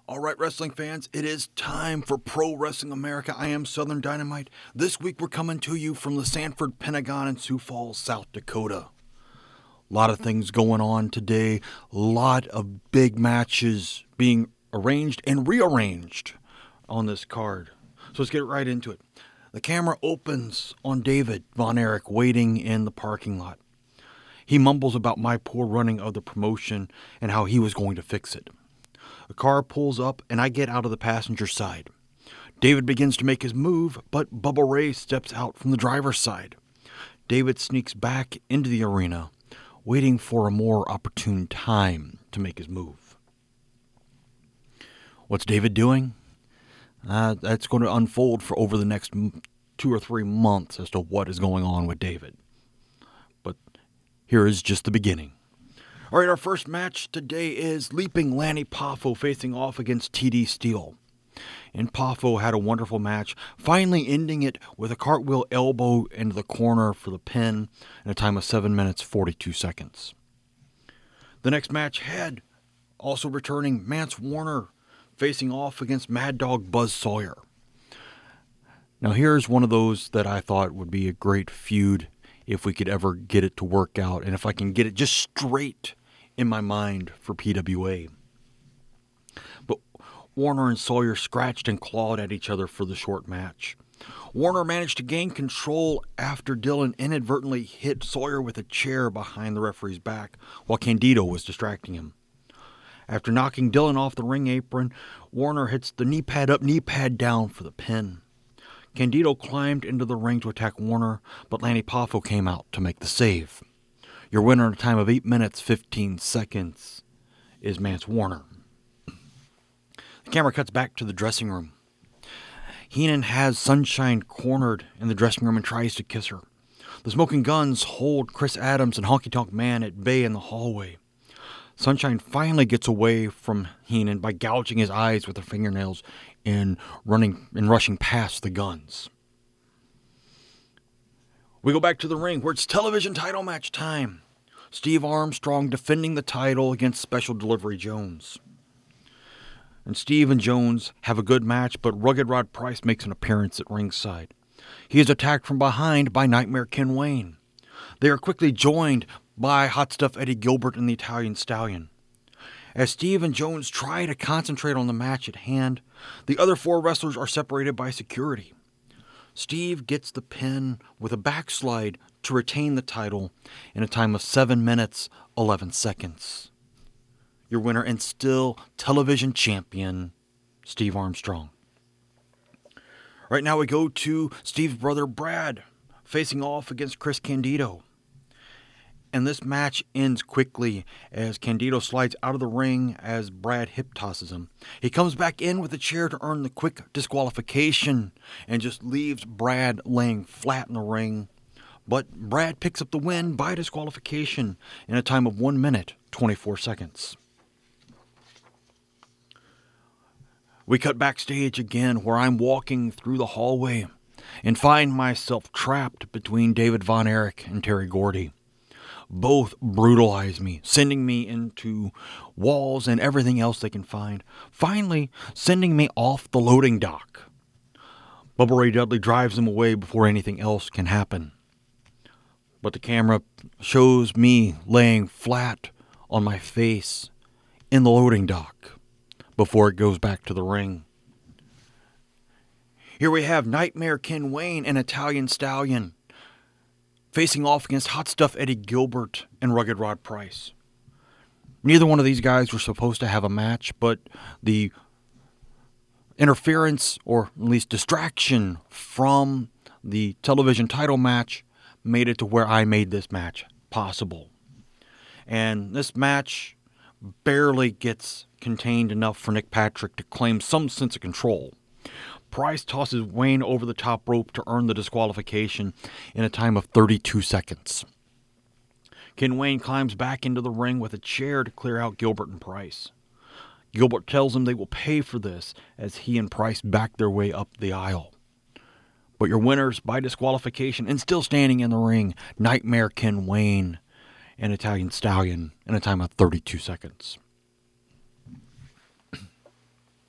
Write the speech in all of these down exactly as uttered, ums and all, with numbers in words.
All right, wrestling fans, it is time for Pro Wrestling America. I am Southern Dynamite. This week we're coming to you from the Sanford Pentagon in Sioux Falls, South Dakota. A lot of things going on today. A lot of big matches being arranged and rearranged on this card. So let's get right into it. The camera opens on David Von Erich waiting in the parking lot. He mumbles about my poor running of the promotion and how he was going to fix it. A car pulls up and I get out of the passenger side. David begins to make his move, but Bubba Ray steps out from the driver's side. David sneaks back into the arena, waiting for a more opportune time to make his move. What's David doing? Uh, that's going to unfold for over the next two or three months as to what is going on with David. But here is just the beginning. All right, our first match today is Leaping Lanny Poffo facing off against T D Steel. And Poffo had a wonderful match, finally ending it with a cartwheel elbow into the corner for the pin in a time of seven minutes, forty-two seconds. The next match had, also returning, Mance Warner facing off against Mad Dog Buzz Sawyer. Now here's one of those that I thought would be a great feud if we could ever get it to work out, and if I can get it just straight in my mind for P W A. But Warner and Sawyer scratched and clawed at each other for the short match. Warner managed to gain control after Dylan inadvertently hit Sawyer with a chair behind the referee's back while Candido was distracting him. After knocking Dylan off the ring apron, Warner hits the knee pad up, knee pad down for the pin. Candido climbed into the ring to attack Warner, but Lanny Poffo came out to make the save. Your winner in a time of eight minutes, fifteen seconds is Mance Warner. The camera cuts back to the dressing room. Heenan has Sunshine cornered in the dressing room and tries to kiss her. The Smoking Guns hold Chris Adams and Honky Tonk Man at bay in the hallway. Sunshine finally gets away from Heenan by gouging his eyes with her fingernails and running and rushing past the Guns. We go back to the ring where it's television title match time. Steve Armstrong defending the title against Special Delivery Jones. And Steve and Jones have a good match, but Rugged Rod Price makes an appearance at ringside. He is attacked from behind by Nightmare Ken Wayne. They are quickly joined by Hot Stuff Eddie Gilbert and the Italian Stallion. As Steve and Jones try to concentrate on the match at hand, the other four wrestlers are separated by security. Steve gets the pin with a backslide to retain the title in a time of seven minutes, eleven seconds. Your winner and still television champion, Steve Armstrong. Right now we go to Steve's brother Brad facing off against Chris Candido. And this match ends quickly as Candido slides out of the ring as Brad hip tosses him. He comes back in with a chair to earn the quick disqualification and just leaves Brad laying flat in the ring. But Brad picks up the win by disqualification in a time of one minute, twenty-four seconds. We cut backstage again where I'm walking through the hallway and find myself trapped between David Von Erich and Terry Gordy. Both brutalize me, sending me into walls and everything else they can find, finally sending me off the loading dock. Bubba Ray Dudley drives them away before anything else can happen. But the camera shows me laying flat on my face in the loading dock before it goes back to the ring. Here we have Nightmare Ken Wayne and Italian Stallion facing off against Hot Stuff Eddie Gilbert and Rugged Rod Price. Neither one of these guys were supposed to have a match, but the interference, or at least distraction, from the television title match made it to where I made this match possible. And this match barely gets contained enough for Nick Patrick to claim some sense of control. Price tosses Wayne over the top rope to earn the disqualification in a time of thirty-two seconds. Ken Wayne climbs back into the ring with a chair to clear out Gilbert and Price. Gilbert tells them they will pay for this as he and Price back their way up the aisle. But your winners by disqualification and still standing in the ring, Nightmare Ken Wayne and Italian Stallion in a time of thirty-two seconds.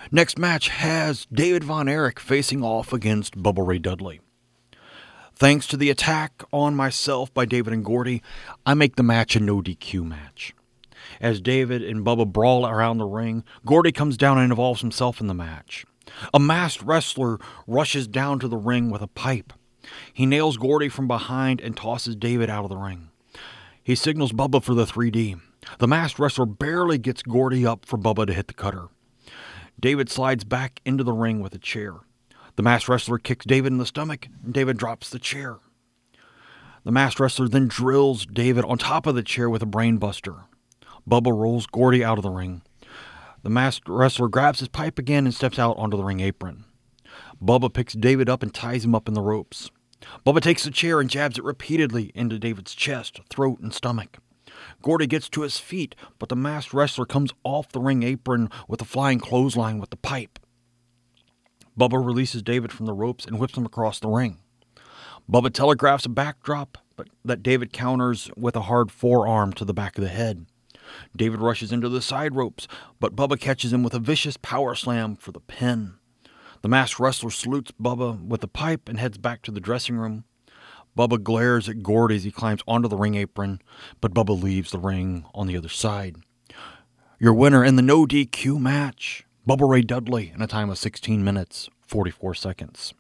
Next match has David Von Erich facing off against Bubba Ray Dudley. Thanks to the attack on myself by David and Gordy, I make the match a no D Q match. As David and Bubba brawl around the ring, Gordy comes down and involves himself in the match. A masked wrestler rushes down to the ring with a pipe. He nails Gordy from behind and tosses David out of the ring. He signals Bubba for the three D. The masked wrestler barely gets Gordy up for Bubba to hit the cutter. David slides back into the ring with a chair. The masked wrestler kicks David in the stomach, and David drops the chair. The masked wrestler then drills David on top of the chair with a brain buster. Bubba rolls Gordy out of the ring. The masked wrestler grabs his pipe again and steps out onto the ring apron. Bubba picks David up and ties him up in the ropes. Bubba takes the chair and jabs it repeatedly into David's chest, throat, and stomach. Gordy gets to his feet, but the masked wrestler comes off the ring apron with a flying clothesline with the pipe. Bubba releases David from the ropes and whips him across the ring. Bubba telegraphs a backdrop, but that David counters with a hard forearm to the back of the head. David rushes into the side ropes, but Bubba catches him with a vicious power slam for the pin. The masked wrestler salutes Bubba with the pipe and heads back to the dressing room. Bubba glares at Gordy as he climbs onto the ring apron, but Bubba leaves the ring on the other side. Your winner in the no D Q match, Bubba Ray Dudley, in a time of sixteen minutes, forty-four seconds.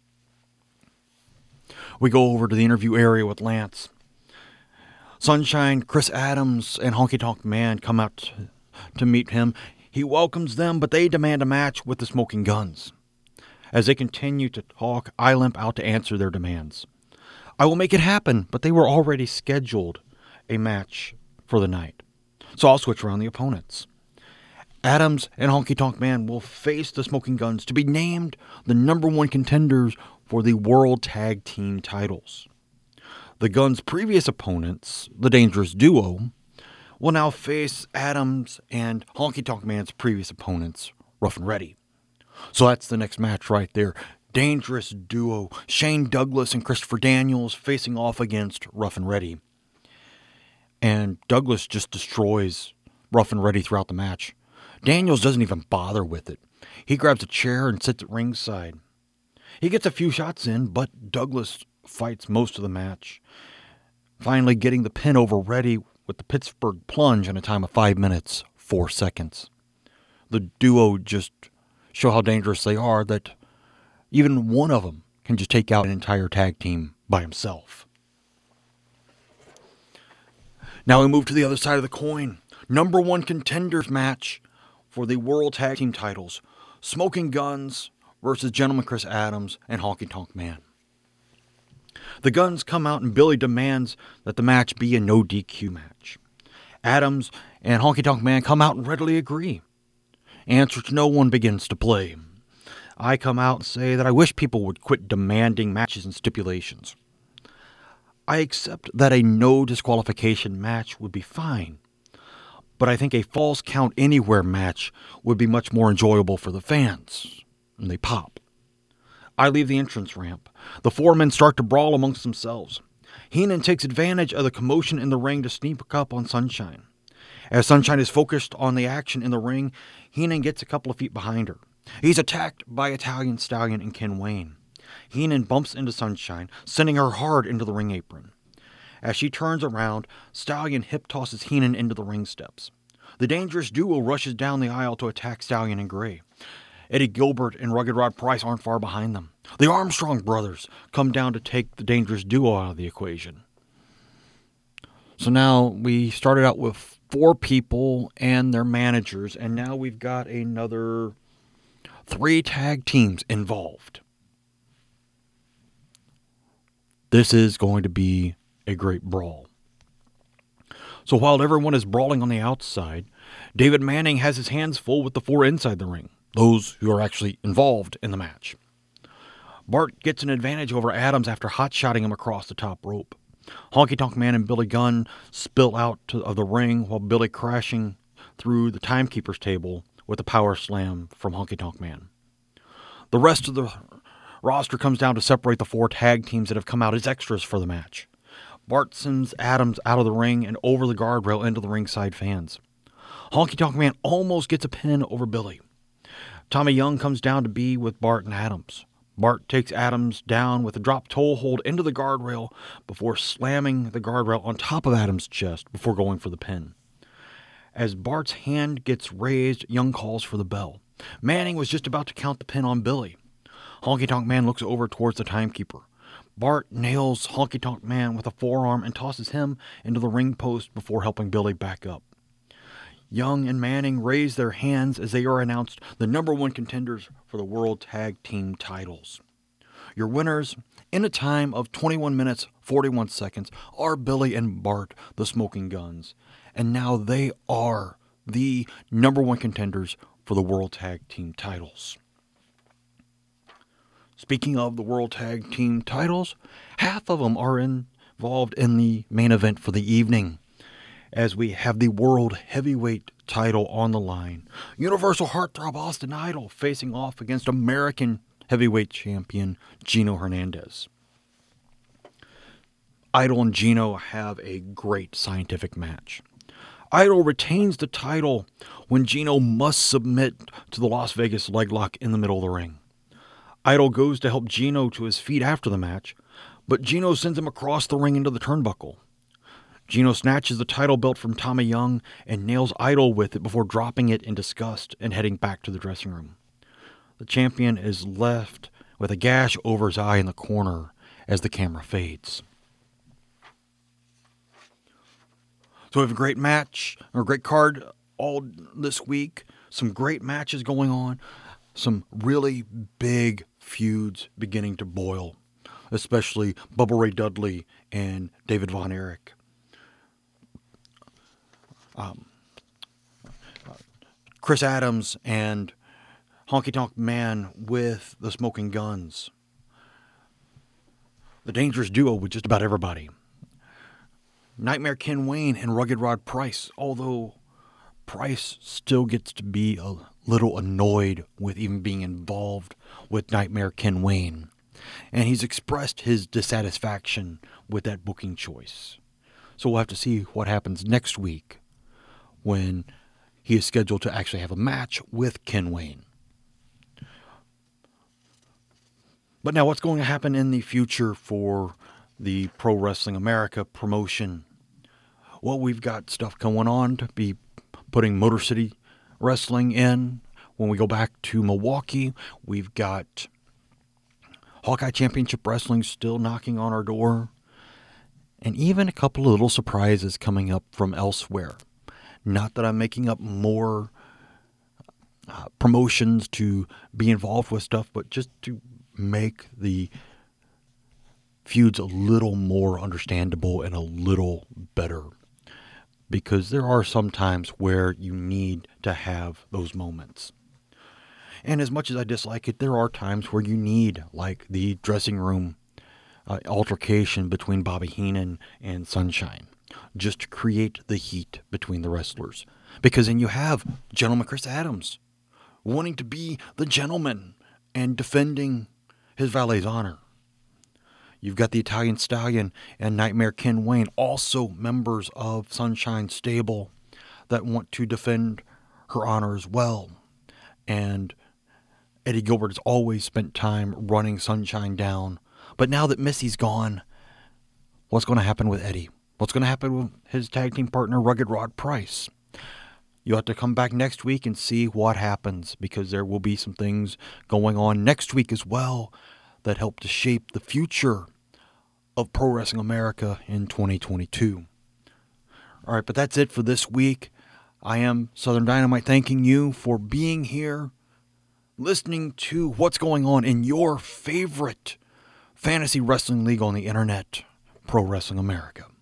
We go over to the interview area with Lance. Sunshine, Chris Adams, and Honky Tonk Man come out to meet him. He welcomes them, but they demand a match with the Smoking Guns. As they continue to talk, I limp out to answer their demands. I will make it happen, but they were already scheduled a match for the night. So I'll switch around the opponents. Adams and Honky Tonk Man will face the Smoking Guns to be named the number one contenders for the World Tag Team titles. The Guns' previous opponents, the Dangerous Duo, will now face Adams and Honky Tonk Man's previous opponents, Rough and Ready. So that's the next match right there. Dangerous Duo, Shane Douglas and Christopher Daniels facing off against Rough and Ready. And Douglas just destroys Rough and Ready throughout the match. Daniels doesn't even bother with it. He grabs a chair and sits at ringside. He gets a few shots in, but Douglas fights most of the match, finally getting the pin over Ready with the Pittsburgh Plunge in a time of five minutes, four seconds. The duo just show how dangerous they are, that even one of them can just take out an entire tag team by himself. Now we move to the other side of the coin. Number one contenders match for the World Tag Team titles. Smoking Guns versus Gentleman Chris Adams and Honky Tonk Man. The Guns come out and Billy demands that the match be a no D Q match. Adams and Honky Tonk Man come out and readily agree. Answer to no one begins to play. I come out and say that I wish people would quit demanding matches and stipulations. I accept that a no disqualification match would be fine, but I think a false count anywhere match would be much more enjoyable for the fans. And they pop. I leave the entrance ramp. The four men start to brawl amongst themselves. Heenan takes advantage of the commotion in the ring to sneak up on Sunshine. As Sunshine is focused on the action in the ring, Heenan gets a couple of feet behind her. He's attacked by Italian Stallion and Ken Wayne. Heenan bumps into Sunshine, sending her hard into the ring apron. As she turns around, Stallion hip tosses Heenan into the ring steps. The Dangerous Duo rushes down the aisle to attack Stallion and Gray. Eddie Gilbert and Rugged Rod Price aren't far behind them. The Armstrong brothers come down to take the Dangerous Duo out of the equation. So now we started out with four people and their managers, and now we've got another three tag teams involved. This is going to be a great brawl. So while everyone is brawling on the outside, David Manning has his hands full with the four inside the ring, those who are actually involved in the match. Bart gets an advantage over Adams after hot-shotting him across the top rope. Honky Tonk Man and Billy Gunn spill out to, of the ring while Billy crashing through the timekeeper's table with a power slam from Honky Tonk Man. The rest of the roster comes down to separate the four tag teams that have come out as extras for the match. Bart sends Adams out of the ring and over the guardrail into the ringside fans. Honky Tonk Man almost gets a pin over Billy. Tommy Young comes down to be with Bart and Adams. Bart takes Adams down with a drop toe hold into the guardrail before slamming the guardrail on top of Adams' chest before going for the pin. As Bart's hand gets raised, Young calls for the bell. Manning was just about to count the pin on Billy. Honky Tonk Man looks over towards the timekeeper. Bart nails Honky Tonk Man with a forearm and tosses him into the ring post before helping Billy back up. Young and Manning raise their hands as they are announced the number one contenders for the World Tag Team titles. Your winners, in a time of twenty-one minutes, forty-one seconds, are Billy and Bart, the Smoking Guns. And now they are the number one contenders for the World Tag Team titles. Speaking of the World Tag Team titles, half of them are involved in the main event for the evening, as we have the World Heavyweight title on the line. Universal Heartthrob Austin Idol facing off against American Heavyweight Champion Gino Hernandez. Idol and Gino have a great scientific match. Idol retains the title when Gino must submit to the Las Vegas leg lock in the middle of the ring. Idol goes to help Gino to his feet after the match, but Gino sends him across the ring into the turnbuckle. Gino snatches the title belt from Tommy Young and nails Idol with it before dropping it in disgust and heading back to the dressing room. The champion is left with a gash over his eye in the corner as the camera fades. So we have a great match, or a great card all this week. Some great matches going on. Some really big feuds beginning to boil, especially Bubba Ray Dudley and David Von Erich. Um, uh, Chris Adams and Honky Tonk Man with the Smoking Guns. The Dangerous Duo with just about everybody. Nightmare Ken Wayne and Rugged Rod Price, although Price still gets to be a little annoyed with even being involved with Nightmare Ken Wayne. And he's expressed his dissatisfaction with that booking choice. So we'll have to see what happens next week when he is scheduled to actually have a match with Ken Wayne. But now what's going to happen in the future for the Pro Wrestling America promotion? Well, we've got stuff going on to be putting Motor City Wrestling in. When we go back to Milwaukee, we've got Hawkeye Championship Wrestling still knocking on our door. And even a couple of little surprises coming up from elsewhere. Not that I'm making up more uh, promotions to be involved with stuff, but just to make the feuds a little more understandable and a little better. Because there are some times where you need to have those moments. And as much as I dislike it, there are times where you need, like the dressing room uh, altercation between Bobby Heenan and Sunshine, just to create the heat between the wrestlers. Because then you have Gentleman Chris Adams wanting to be the gentleman and defending his valet's honor. You've got the Italian Stallion and Nightmare Ken Wayne, also members of Sunshine's stable, that want to defend her honor as well. And Eddie Gilbert has always spent time running Sunshine down. But now that Missy's gone, what's going to happen with Eddie? What's going to happen with his tag team partner, Rugged Rod Price? You'll have to come back next week and see what happens, because there will be some things going on next week as well that help to shape the future of Pro Wrestling America in twenty twenty-two. All right, but that's it for this week. I am Southern Dynamite, thanking you for being here, listening to what's going on in your favorite fantasy wrestling league on the internet, Pro Wrestling America.